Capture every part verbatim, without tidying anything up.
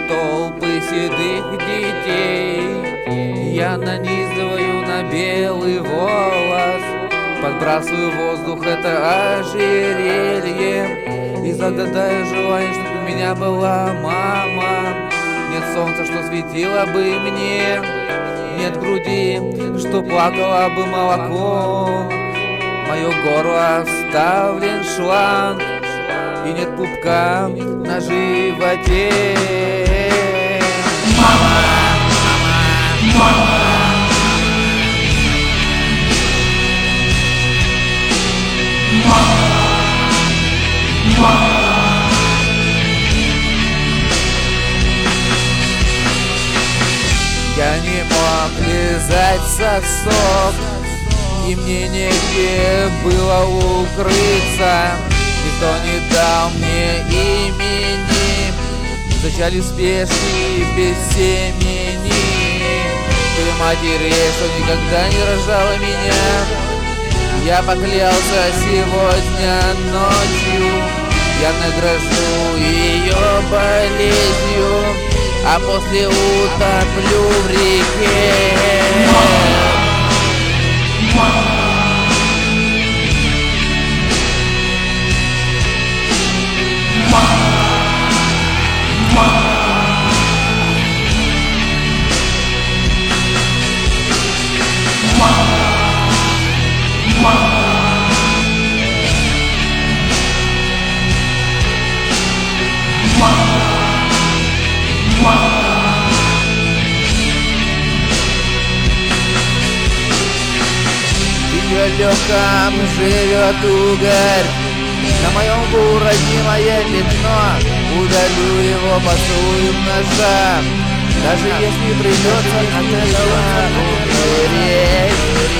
толпы седых детей. Я нанизываю на белый волос, подбрасываю в воздух это ожерелье и загадаю желание, чтобы у меня была мама. Нет солнца, что светило бы мне, нет груди, что плакало бы молоком. В мою горло вставлен шланг, и нет пупка на животе. Мама, мама, мама. Я не мог лизать сосок, и мне негде было укрыться. Никто не дал мне имени, зачали спешки без семени. Ты матери, что никогда не рожала меня, я поклялся сегодня ночью, я награжу ее болезнью, а после утоплю в реке. В ее легком живет угорь, на моем лбу родимое пятно, удалю его поцелуем ножа, даже если придется от этого умереть.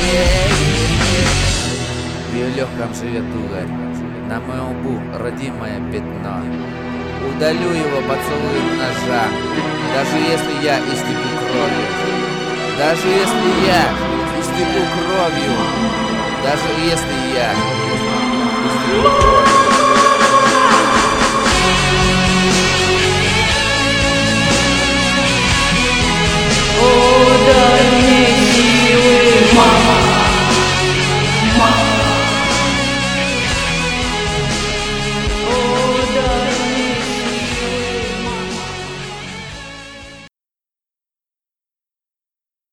В ее легком живет угорь, на моем лбу родимое пятно, удалю его поцелуем ножа, даже если я истеку кровью, даже если я истеку кровью, даже если я истеку кровью.